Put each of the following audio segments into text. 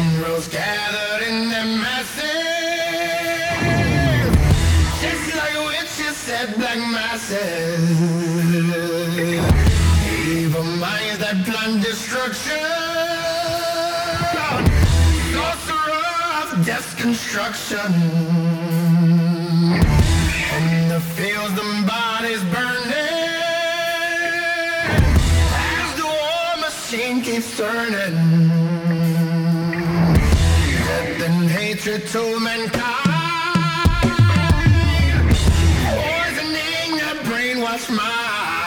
Generals gathered in their masses, just like witches at black masses. Evil minds that plan destruction, sorcerer of death's construction. In the fields, the bodies burning, as the war machine keeps turning. Death and hatred to mankind, poisoning that brainwashed mind.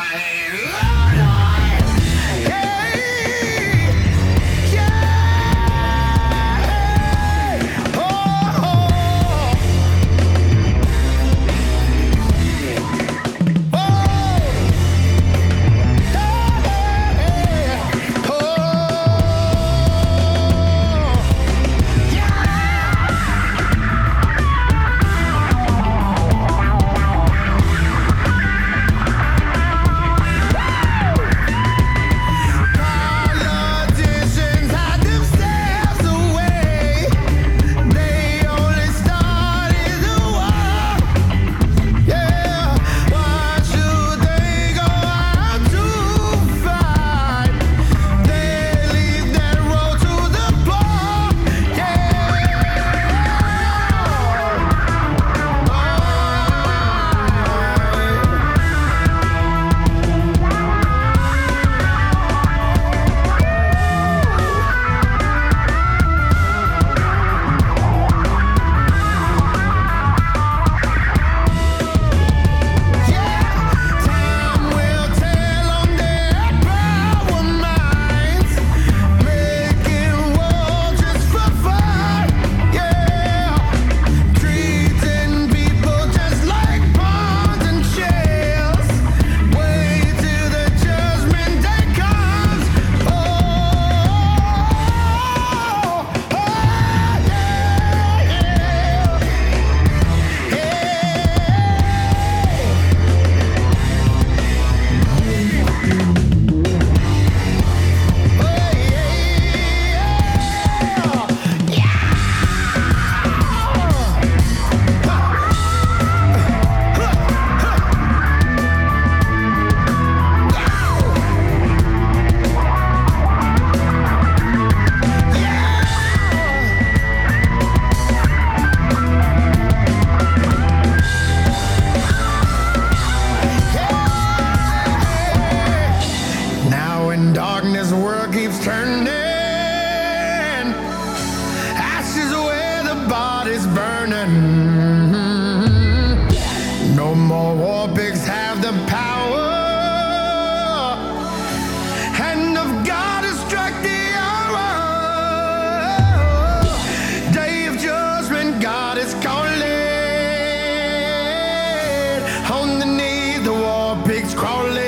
Darkness, world keeps turning, ashes where the body's burning. No more war pigs have the power, hand of God has struck the hour. Day of judgment, God is calling. Underneath the war pigs crawling.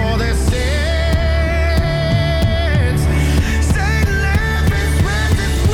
For their sins, Satan left his presence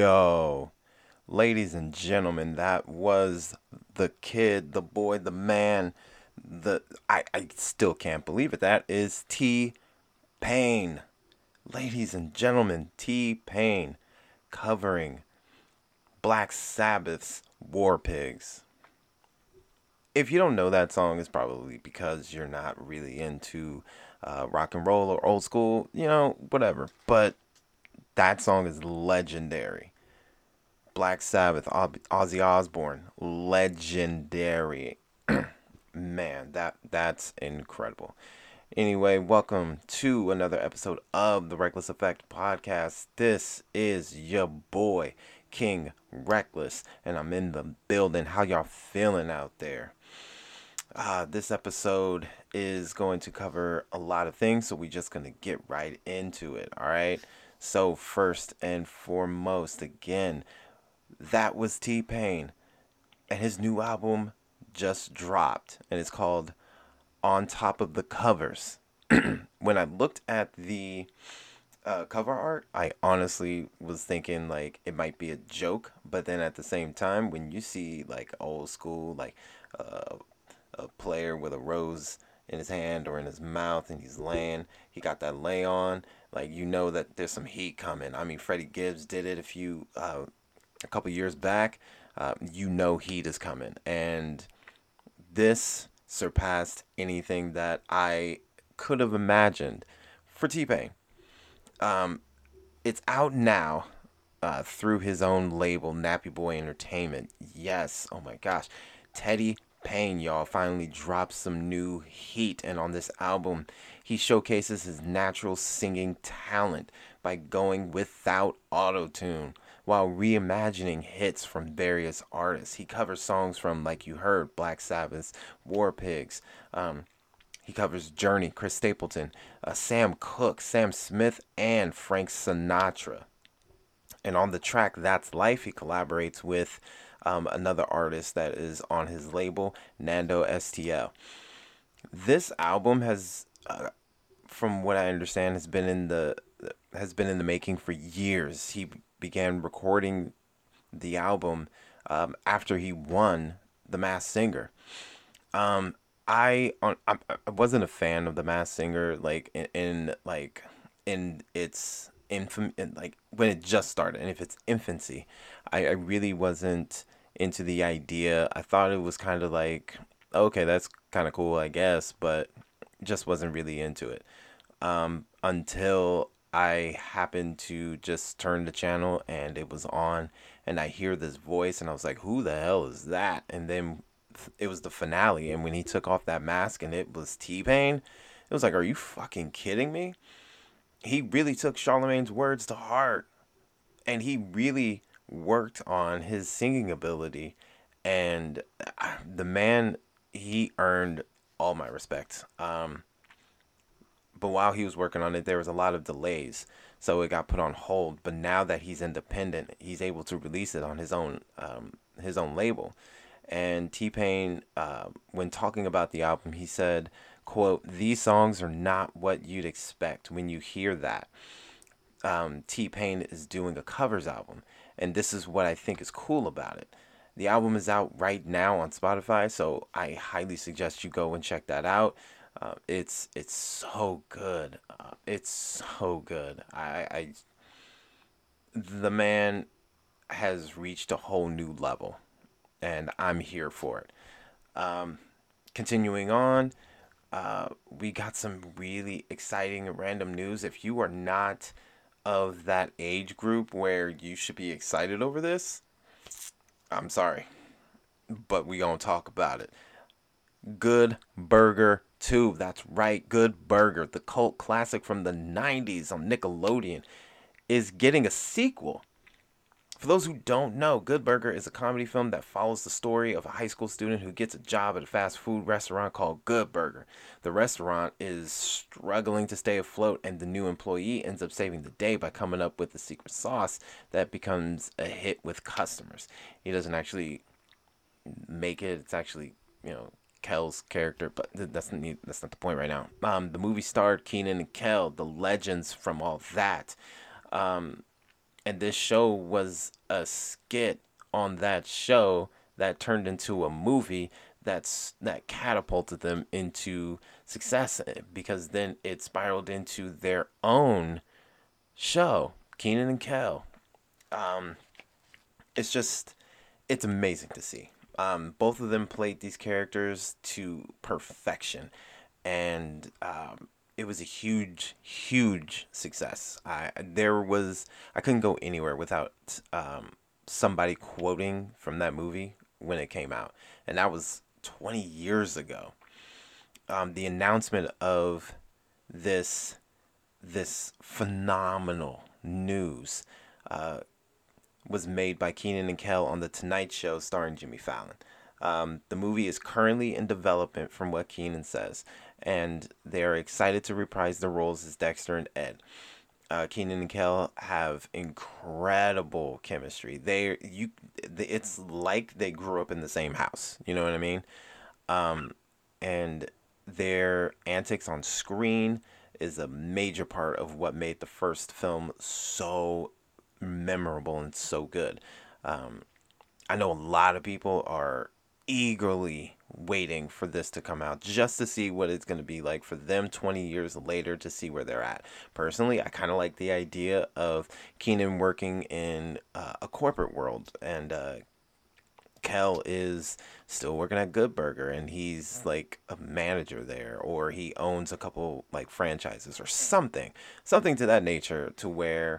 Yo, ladies and gentlemen, that was the kid, the boy, the man, I still can't believe it. That is T Pain. Ladies and gentlemen, T Pain covering Black Sabbath's War Pigs. If you don't know that song, it's probably because you're not really into rock and roll or old school, whatever. But that song is legendary. Black Sabbath, Ozzy Osbourne, legendary. Man, that's incredible. Anyway, welcome to another episode of the Reckless Effect podcast. This is your boy King Reckless, and I'm in the building. How y'all feeling out there? This episode is going to cover a lot of things, so we're just gonna get right into it. All right. So first and foremost, again, that was T Pain, and his new album just dropped, and it's called On Top of the Covers. When I looked at the cover art, I honestly was thinking like it might be a joke, but then at the same time, when you see like old school, like uh, a player with a rose in his hand or in his mouth, and he got that lay on, like you know that there's some heat coming. I mean, Freddie Gibbs did it a couple years back. Heat is coming, and this surpassed anything that I could have imagined for T-Pain. It's out now through his own label, Nappy Boy Entertainment. Yes, oh my gosh. Teddy Payne, y'all, finally dropped some new heat. And on this album, he showcases his natural singing talent by going without auto-tune while reimagining hits from various artists. He covers songs from, like you heard, Black Sabbath's War Pigs. He covers Journey, Chris Stapleton, Sam Cooke, Sam Smith, and Frank Sinatra. And on the track That's Life, he collaborates with another artist that is on his label, Nando STL. This album has, from what I understand, has been in the making for years. He began recording the album after he won The Masked Singer. I wasn't a fan of The Masked Singer like in its like when it just started, and if its infancy. I really wasn't into the idea. I thought it was kind of like, okay, that's kind of cool, I guess, but just wasn't really into it until I happened to just turn the channel and it was on, and I hear this voice, and I was like, who the hell is that? And then it was the finale, and when he took off that mask and it was T-Pain, it was like, are you fucking kidding me? He really took Charlemagne's words to heart, and he really worked on his singing ability, and the man, he earned all my respect. But while he was working on it, there was a lot of delays, so it got put on hold. But now that he's independent, he's able to release it on his own label. And T-Pain, when talking about the album, he said, quote, "These songs are not what you'd expect when you hear that. T-Pain is doing a covers album, and this is what I think is cool about it. The album is out right now on Spotify, so I highly suggest you go and check that out. It's so good. It's so good. The man has reached a whole new level, and I'm here for it. Continuing on, we got some really exciting random news. If you are not of that age group where you should be excited over this, I'm sorry, but we gonna talk about it. Good Burger 2. That's right, Good Burger, the cult classic from the 90s on Nickelodeon, is getting a sequel. For those who don't know, Good Burger is a comedy film that follows the story of a high school student who gets a job at a fast food restaurant called Good Burger. The restaurant is struggling to stay afloat, and the new employee ends up saving the day by coming up with the secret sauce that becomes a hit with customers. He doesn't actually make it. It's actually, Kel's character, but that's not the point right now. The movie starred Keenan and Kel, the legends from all that. And this show was a skit on that show that turned into a movie that catapulted them into success, because then it spiraled into their own show, Keenan and Kel. It's just, it's amazing to see. Both of them played these characters to perfection, and it was a huge, huge success. I couldn't go anywhere without somebody quoting from that movie when it came out, and that was 20 years ago. The announcement of this this phenomenal news was made by Keenan and Kel on The Tonight Show starring Jimmy Fallon. The movie is currently in development, from what Keenan says, and they are excited to reprise the roles as Dexter and Ed. Keenan and Kel have incredible chemistry. It's like they grew up in the same house. You know what I mean? And their antics on screen is a major part of what made the first film so memorable and so good. I know a lot of people are eagerly waiting for this to come out just to see what it's going to be like for them 20 years later, to see where they're at. Personally, I kind of like the idea of Keenan working in a corporate world, and Kel is still working at Good Burger, and he's like a manager there, or he owns a couple like franchises or something to that nature, to where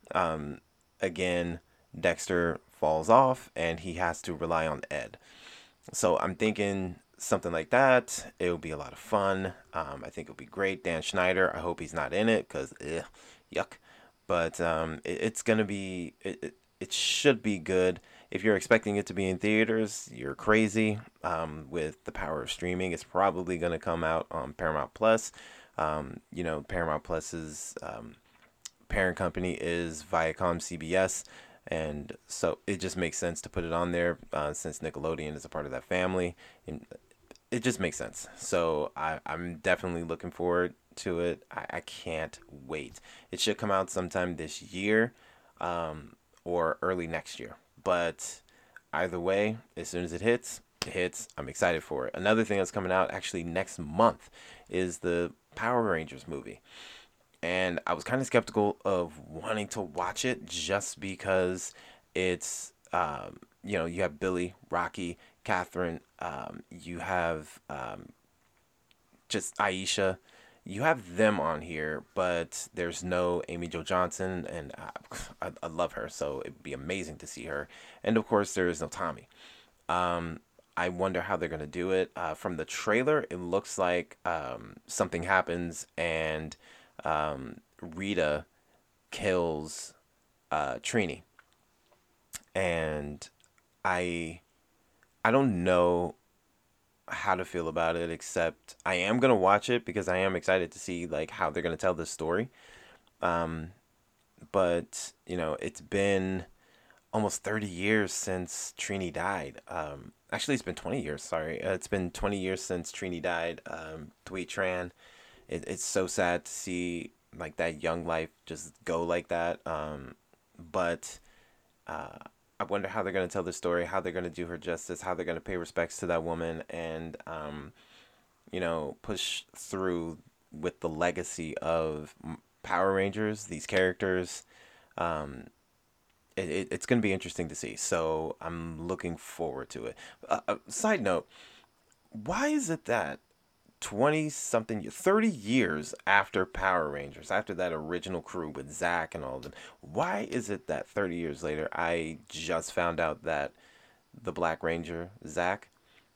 again, Dexter falls off and he has to rely on Ed. So I'm thinking something like that. It'll be a lot of fun. I think it'll be great. Dan Schneider, I hope he's not in it, because yuck. But it's going to be, it should be good. If you're expecting it to be in theaters, you're crazy. With the power of streaming, it's probably going to come out on Paramount Plus. Paramount Plus's parent company is Viacom CBS, and so it just makes sense to put it on there, since Nickelodeon is a part of that family, and it just makes sense. So I'm definitely looking forward to it. I can't wait. It should come out sometime this year, or early next year, but either way, as soon as it hits, I'm excited for it. Another thing that's coming out actually next month is the Power Rangers movie. And I was kind of skeptical of wanting to watch it, just because it's, you have Billy, Rocky, Catherine, you have just Aisha. You have them on here, but there's no Amy Jo Johnson, and I love her, so it'd be amazing to see her. And of course, there is no Tommy. I wonder how they're going to do it. From the trailer, it looks like something happens, and Rita kills Trini, and I don't know how to feel about it, except I am gonna watch it because I am excited to see like how they're gonna tell this story. But it's been almost 30 years since Trini died. Actually, it's been 20 years. Sorry, it's been 20 years since Trini died. Thuy Tran. It's so sad to see like that young life just go like that. But I wonder how they're gonna tell the story, how they're gonna do her justice, how they're gonna pay respects to that woman, and push through with the legacy of Power Rangers, these characters. It's going to be interesting to see. So I'm looking forward to it. Side note, why is it that 30 years after Power Rangers, after that original crew with Zach and all of them, why is it that 30 years later, I just found out that the Black Ranger, Zach,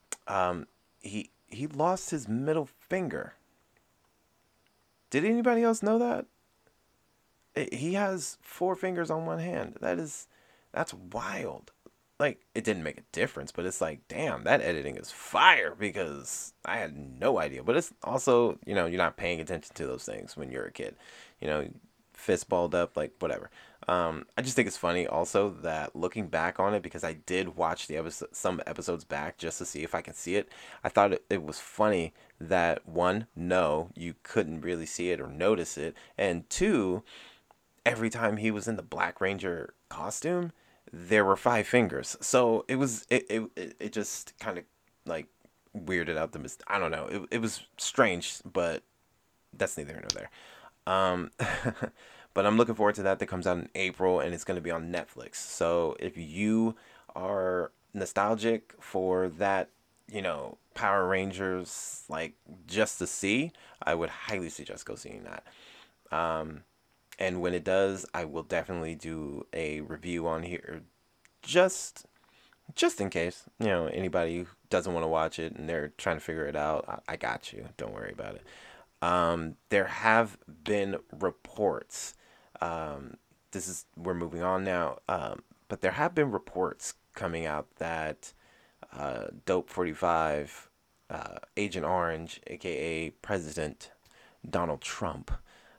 he lost his middle finger. Did anybody else know that? He has 4 fingers on one hand. That's wild. Like, it didn't make a difference, but it's like, damn, that editing is fire, because I had no idea. But it's also, you're not paying attention to those things when you're a kid. Fist balled up, like, whatever. I just think it's funny also that looking back on it, because I did watch some episodes back just to see if I can see it. I thought it was funny that, one, no, you couldn't really see it or notice it, and two, every time he was in the Black Ranger costume, there were five fingers. So it just kind of like weirded out the I don't know. It was strange, but that's neither here nor there. Um, but I'm looking forward to that. That comes out in April, and it's going to be on Netflix. So if you are nostalgic for that, Power Rangers, like just to see, I would highly suggest go seeing that. Um, and when it does, I will definitely do a review on here, just just in case, anybody who doesn't want to watch it and they're trying to figure it out. I got you. Don't worry about it. There have been reports. Um, this is we're moving on now. But there have been reports coming out that Dope 45, Agent Orange, aka President Donald Trump,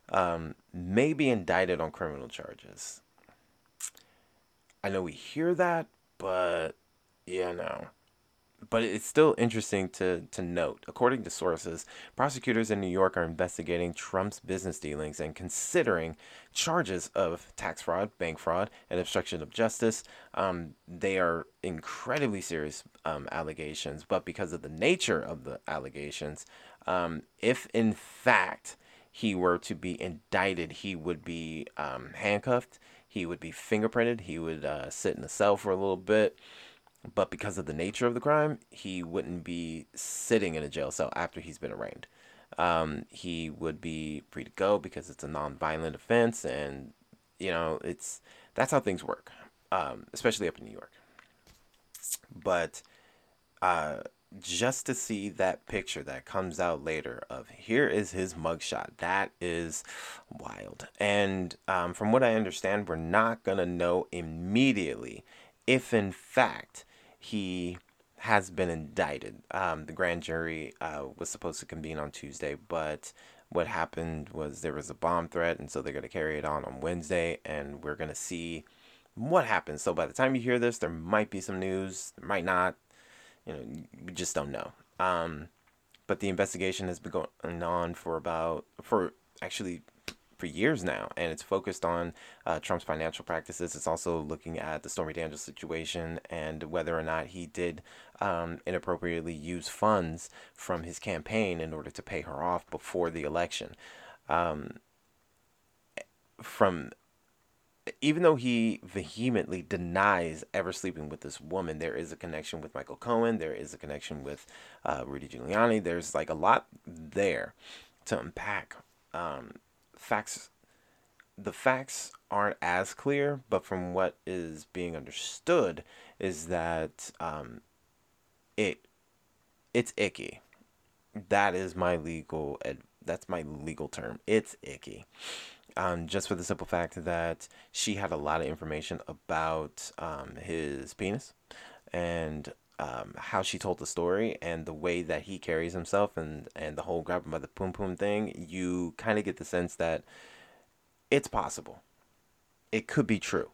may be indicted on criminal charges. I know we hear that, but yeah, no. But it's still interesting to note. According to sources, prosecutors in New York are investigating Trump's business dealings and considering charges of tax fraud, bank fraud, and obstruction of justice. They are incredibly serious allegations, but because of the nature of the allegations, if in fact he were to be indicted, he would be handcuffed, he would be fingerprinted, he would sit in a cell for a little bit, but because of the nature of the crime, he wouldn't be sitting in a jail cell after he's been arraigned. He would be free to go because it's a non-violent offense, and it's that's how things work, especially up in New York. But uh, just to see that picture that comes out later of here is his mugshot, that is wild. And from what I understand, we're not gonna know immediately if in fact he has been indicted. The grand jury was supposed to convene on Tuesday, but what happened was there was a bomb threat, and so they're going to carry it on Wednesday, and we're going to see what happens. So by the time you hear this, there might be some news, there might not. We just don't know. But the investigation has been going on for actually for years now, and it's focused on Trump's financial practices. It's also looking at the Stormy Daniels situation and whether or not he did inappropriately use funds from his campaign in order to pay her off before the election. Um, from Even though he vehemently denies ever sleeping with this woman, there is a connection with Michael Cohen. There is a connection with Rudy Giuliani. There's like a lot there to unpack. Facts The facts aren't as clear, but from what is being understood is that it it's icky. That's my legal term. It's icky. Just for the simple fact that she had a lot of information about his penis and how she told the story and the way that he carries himself, and the whole grab him by the poom poom thing. You kind of get the sense that it's possible. It could be true.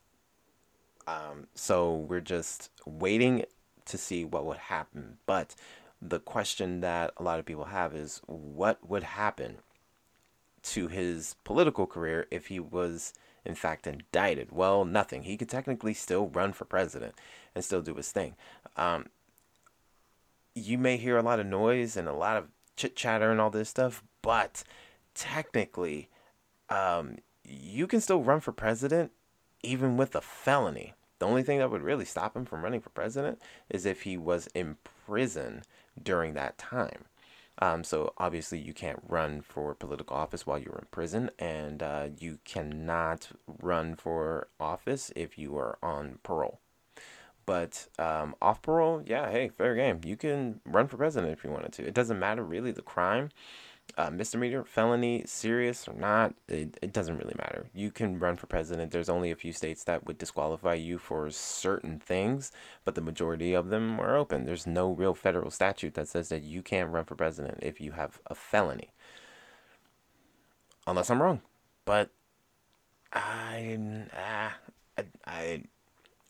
So we're just waiting to see what would happen. But the question that a lot of people have is what would happen to his political career if he was in fact indicted? Well, nothing. He could technically still run for president and still do his thing. Um, you may hear a lot of noise and a lot of chit chatter and all this stuff, but technically, you can still run for president even with a felony. The only thing that would really stop him from running for president is if he was in prison during that time. So obviously you can't run for political office while you're in prison, and you cannot run for office if you are on parole. But off parole, yeah, hey, fair game. You can run for president if you wanted to. It doesn't matter really the crime, misdemeanor, felony, serious or not. It doesn't really matter. You can run for president. There's only a few states that would disqualify you for certain things, but the majority of them are open. There's no real federal statute that says that you can't run for president if you have a felony, unless I'm wrong. But I, I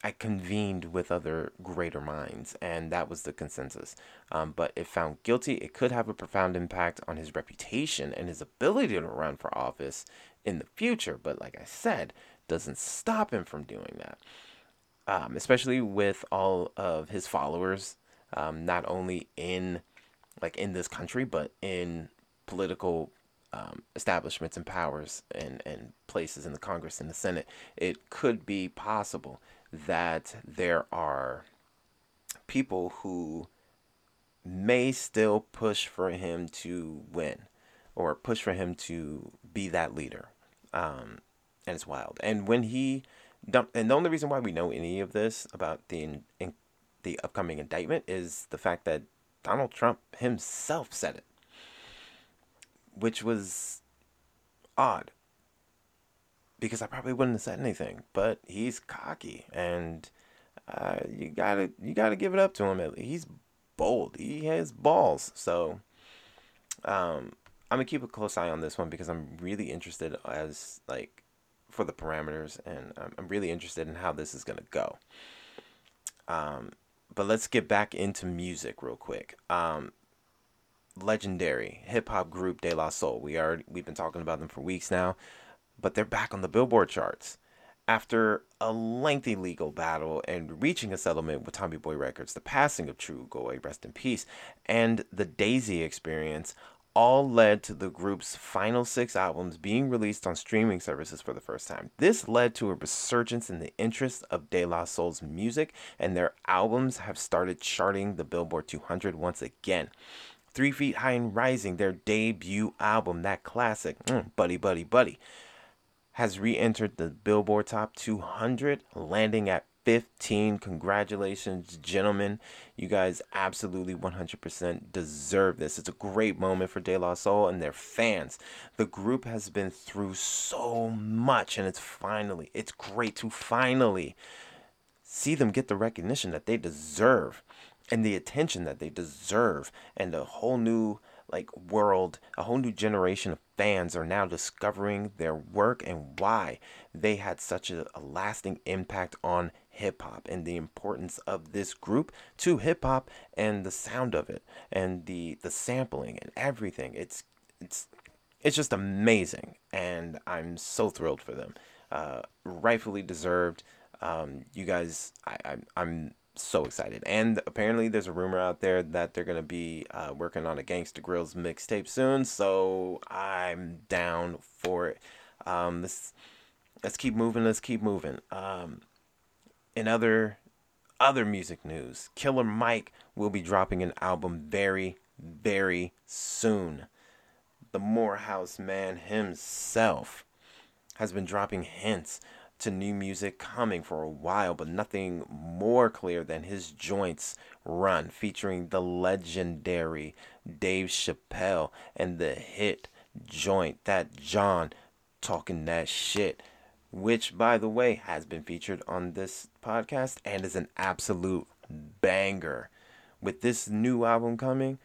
I convened with other greater minds, and that was the consensus. But if found guilty, it could have a profound impact on his reputation and his ability to run for office in the future. But like I said, doesn't stop him from doing that, especially with all of his followers, not only in this country, but in political establishments and powers and places in the Congress and the Senate. It could be possible that there are people who may still push for him to win or push for him to be that leader. And it's wild. And when he dumped, and the only reason why we know any of this about the upcoming indictment is the fact that Donald Trump himself said it, which was odd because I probably wouldn't have said anything. But he's cocky, and you gotta give it up to him. He's bold. He has balls. So I'm gonna keep a close eye on this one because I'm really interested as like for the parameters, and I'm really interested in how this is gonna go. But let's get back into music real quick. Legendary hip hop group De La Soul. We've been talking about them for weeks now, but they're back on the Billboard charts after a lengthy legal battle and reaching a settlement with Tommy Boy Records, the passing of True Goy, rest in peace, and the Daisy Experience, all led to the group's final 6 albums being released on streaming services for the first time. This led to a resurgence in the interest of De La Soul's music, and their albums have started charting the Billboard 200 once again. 3 Feet High and Rising, their debut album, that classic, Buddy Buddy Buddy, has re-entered the Billboard Top 200, landing at 15. Congratulations, gentlemen. You guys absolutely 100% deserve this. It's a great moment for De La Soul and their fans. The group has been through so much, and it's great to finally see them get the recognition that they deserve and the attention that they deserve, and a whole new world, a whole new generation of fans are now discovering their work and why they had such a lasting impact on hip hop and the importance of this group to hip hop and the sound of it and the sampling and everything. It's just amazing, and I'm so thrilled for them. Rightfully deserved. You guys, I'm so excited. And apparently there's a rumor out there that they're going to be working on a Gangsta Grills mixtape soon, so I'm down for it. Let's keep moving. In other music news, Killer Mike will be dropping an album very, very soon. The Morehouse man himself has been dropping hints to new music coming for a while, but nothing more clear than his Joints run featuring the legendary Dave Chappelle and the hit joint That John Talking That Shit, which, by the way, has been featured on this podcast and is an absolute banger. With this new album coming,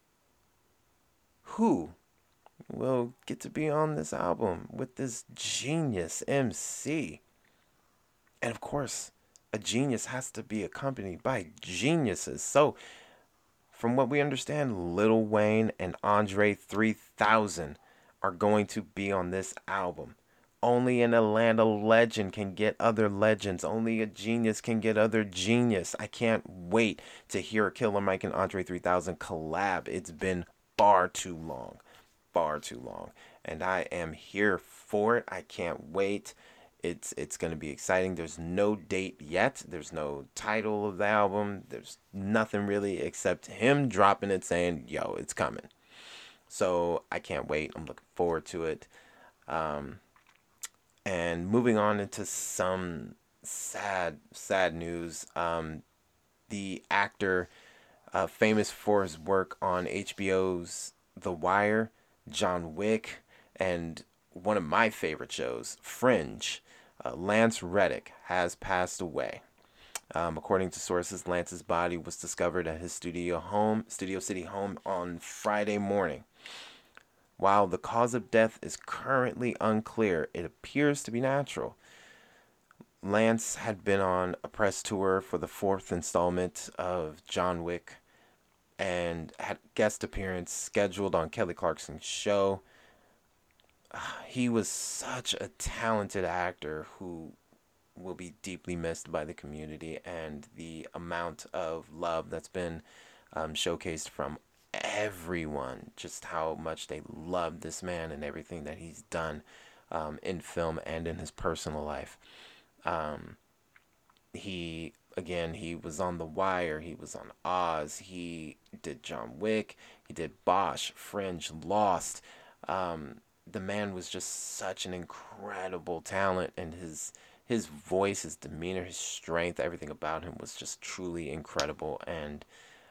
who will get to be on this album with this genius MC? And of course, a genius has to be accompanied by geniuses. So, from what we understand, Lil Wayne and Andre 3000 are going to be on this album. Only an Atlanta legend can get other legends. Only a genius can get other genius. I can't wait to hear a Killer Mike and Andre 3000 collab. It's been far too long. And I am here for it. I can't wait. It's going to be exciting. There's no date yet. There's no title of the album. There's nothing really except him dropping it saying, yo, it's coming. So I can't wait. I'm looking forward to it. And moving on into some sad news. The actor, famous for his work on HBO's The Wire, John Wick, and one of my favorite shows, Fringe, Lance Reddick, has passed away. According to sources, Lance's body was discovered at his Studio City home on Friday morning. While the cause of death is currently unclear, it appears to be natural. Lance had been on a press tour for the fourth installment of John Wick and had guest appearance scheduled on Kelly Clarkson's show. He was such a talented actor who will be deeply missed by the community, and the amount of love that's been showcased from everyone, just how much they love this man and everything that he's done in film and in his personal life. Um, he was on The Wire, he was on Oz, he did John Wick, he did Bosch, Fringe, Lost. The man was just such an incredible talent, and his voice, his demeanor, his strength, everything about him was just truly incredible. And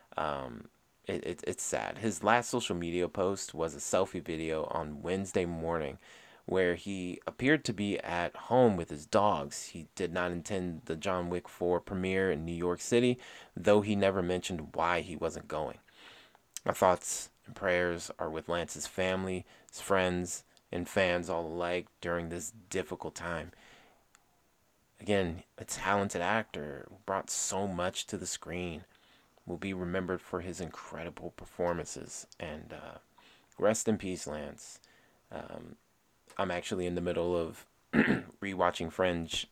it's sad. His last social media post was a selfie video on Wednesday morning where he appeared to be at home with his dogs. He did not attend the John Wick 4 premiere in New York City, though he never mentioned why he wasn't going. My thoughts and prayers are with Lance's family, his friends, and fans all alike during this difficult time. Again, a talented actor who brought so much to the screen, will be remembered for his incredible performances. And rest in peace, Lance. I'm actually in the middle of rewatching Fringe.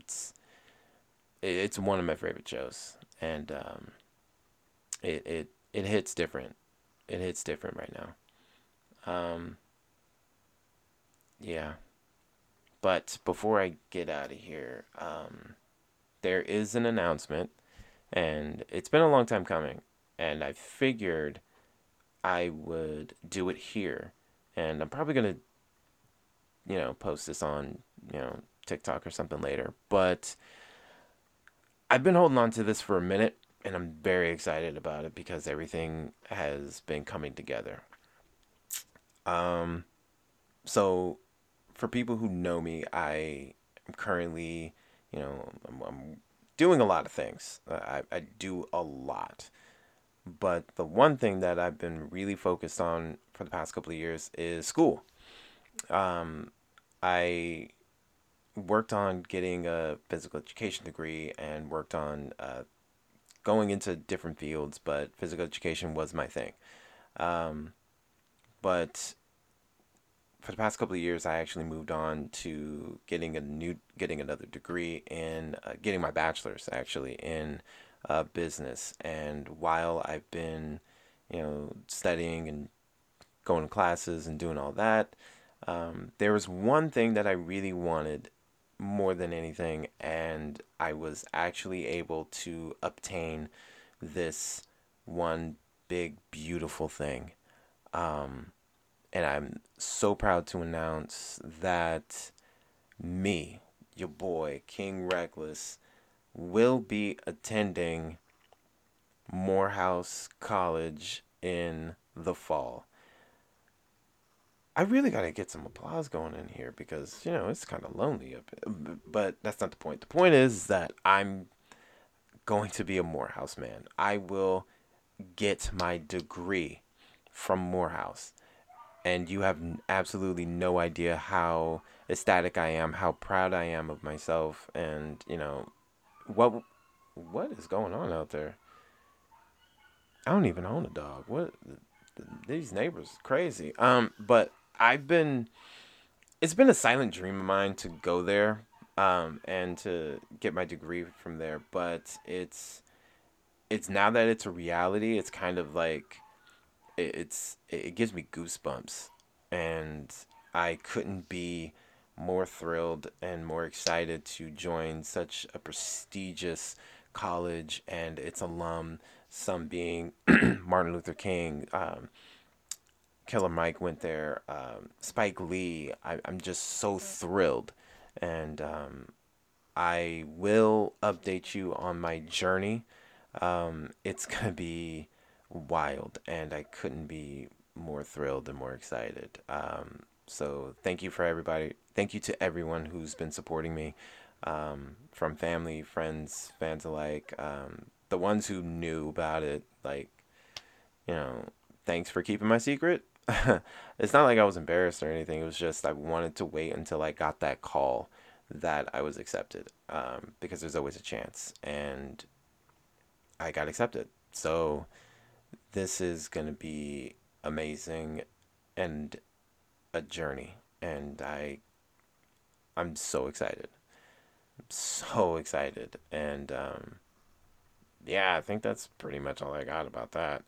It's one of my favorite shows, and it hits different. It hits different right now. Yeah. But before I get out of here, there is an announcement, and it's been a long time coming, and I figured I would do it here, and I'm probably gonna, post this on, TikTok or something later. But I've been holding on to this for a minute, and I'm very excited about it because everything has been coming together. So for people who know me, I am currently, I'm doing a lot of things. I do a lot. But the one thing that I've been really focused on for the past couple of years is school. I worked on getting a physical education degree and worked on going into different fields, but physical education was my thing. But for the past couple of years, I actually moved on to getting another degree in getting my bachelor's actually in business. And while I've been, studying and going to classes and doing all that, there was one thing that I really wanted more than anything, and I was actually able to obtain this one big, beautiful thing. And I'm so proud to announce that me, your boy, King Reckless, will be attending Morehouse College in the fall. I really got to get some applause going in here because, it's kind of lonely up here. But that's not the point. The point is that I'm going to be a Morehouse man. I will get my degree from Morehouse. And you have absolutely no idea how ecstatic I am, how proud I am of myself, and what is going on out there? I don't even own a dog. What these neighbors crazy. But it's been a silent dream of mine to go there, and to get my degree from there. But it's now that it's a reality. It's kind of like it gives me goosebumps, and I couldn't be more thrilled and more excited to join such a prestigious college and its alum, some being Martin Luther King, Killer Mike went there, Spike Lee. I'm just so thrilled, and I will update you on my journey. It's gonna be wild, and I couldn't be more thrilled and more excited. So thank you for everybody. Thank you to everyone who's been supporting me, from family, friends, fans alike. The ones who knew about it, like, thanks for keeping my secret. It's not like I was embarrassed or anything. It was just I wanted to wait until I got that call that I was accepted, because there's always a chance, and I got accepted. So this is going to be amazing and a journey, and I'm so excited. I'm so excited. And yeah, I think that's pretty much all I got about that.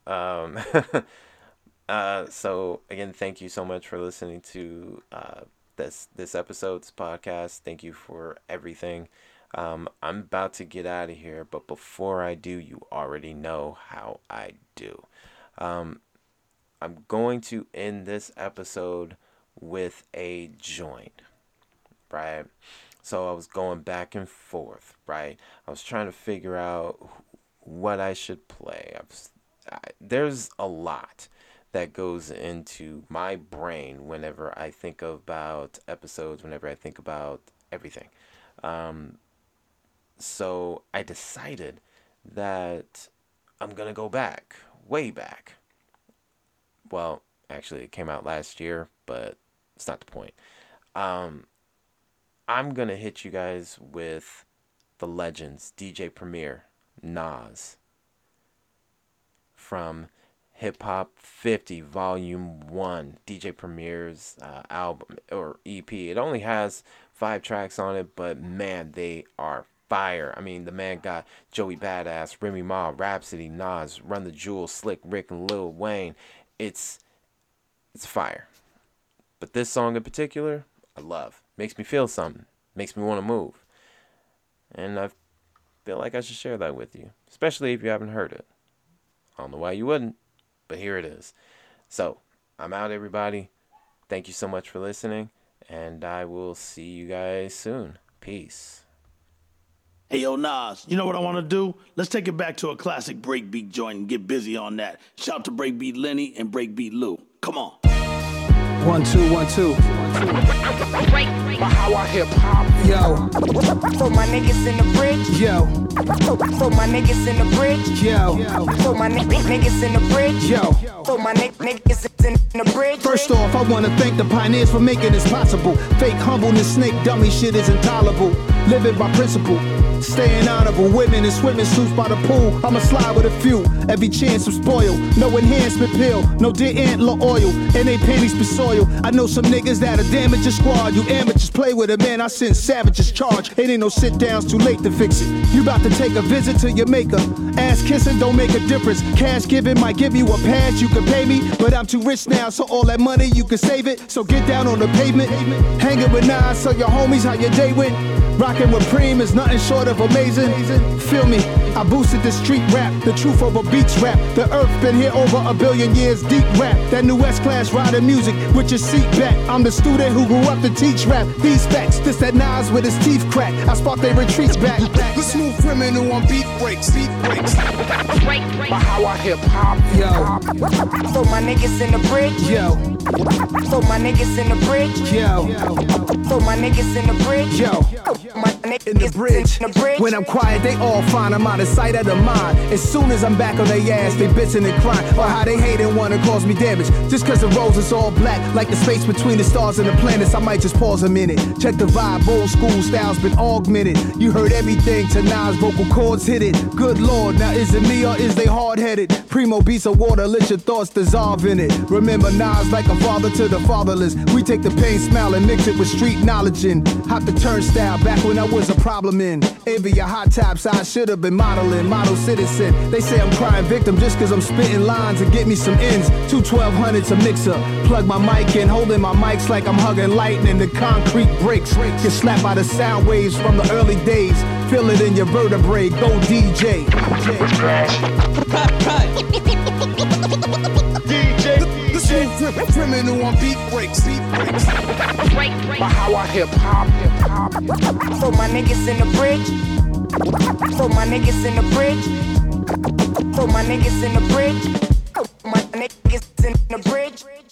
So again, thank you so much for listening to this episode's podcast. Thank you for everything. I'm about to get out of here, but before I do, you already know how I do. I'm going to end this episode with a joint, right? So I was going back and forth, right? I was trying to figure out what I should play. There's a lot that goes into my brain whenever I think about episodes, whenever I think about everything. So I decided that I'm going to go back, way back. Well, actually, it came out last year, but it's not the point. I'm going to hit you guys with the legends, DJ Premier, Nas, from Hip Hop 50 Volume 1, DJ Premier's album or EP. It only has 5 tracks on it, but man, they are fire. I mean, the man got Joey Badass, Remy Ma, Rhapsody, Nas, Run the Jewels, Slick Rick, and Lil Wayne. It's fire. But this song in particular, I love. Makes me feel something. Makes me want to move. And I feel like I should share that with you, especially if you haven't heard it. I don't know why you wouldn't, but here it is. So, I'm out, everybody. Thank you so much for listening, and I will see you guys soon. Peace. Hey, yo, Nas, you know what I want to do? Let's take it back to a classic breakbeat joint and get busy on that. Shout to Breakbeat Lenny and Breakbeat Lou. Come on. 1 2 1 2. By how I hip hop. Yo, For my niggas in the bridge. yo, For my niggas in the bridge. yo, For my niggas in the bridge. yo. For my niggas in the bridge. First off, I wanna thank the pioneers for making this possible. Fake humbleness, snake dummy shit is intolerable. Living by principle, staying honorable. Women in swimming suits by the pool. I'ma slide with a few. Every chance I'm spoiled. No enhancement pill, no deer antler oil, and they panties be soiled. I know some niggas that'll damage your squad. You amateurs play with it, man. I send savages charge. It ain't no sit downs, too late to fix it. You about to take a visit to your maker. Ass kissing don't make a difference. Cash giving might give you a pass. You can pay me, but I'm too rich now, so all that money you can save it. So get down on the pavement, hanging with Nas, so your homies how your day went. Rockin' with Preem is nothing short of amazing. Feel me, I boosted the street rap, the truth over beats rap. The earth been here over 1 billion years, deep rap. That new S-Class riding music with your seat back. I'm the student who grew up to teach rap. These facts, this that Nas with his teeth crack. I spark they retreats back. The smooth criminal on beat breaks. By how I hip hop. Yo, For my niggas in the bridge. yo, For my niggas in the bridge. yo, For my niggas in the bridge. yo. My In the bridge. In the bridge. When I'm quiet, they all fine. I'm out of sight, out of mind. As soon as I'm back on their ass, they bitching and crying. Or how they hate and wanna cause me damage. Just cause the rose is all black, like the space between the stars and the planets. I might just pause a minute. Check the vibe, old school style's been augmented. You heard everything to Nas, vocal cords hit it. Good lord, now is it me or is they hard-headed? Primo beats of water, let your thoughts dissolve in it. Remember Nas like a father to the fatherless. We take the pain, smile, and mix it with street knowledge and hop the turnstile back when I was a problem in. Envy your hot tops, I should've been modeling, model citizen. They say I'm crying victim just cause I'm spitting lines and get me some ends. 1200's a mixer, plug my mic in, holding my mics like I'm hugging lightning. The concrete breaks, get slapped by the sound waves from the early days. Feel it in your vertebrae, go DJ. The smooth criminal on beat breaks. By how I hip hop. For my niggas in the bridge. For my niggas in the bridge. For my niggas in the bridge. My niggas in the bridge.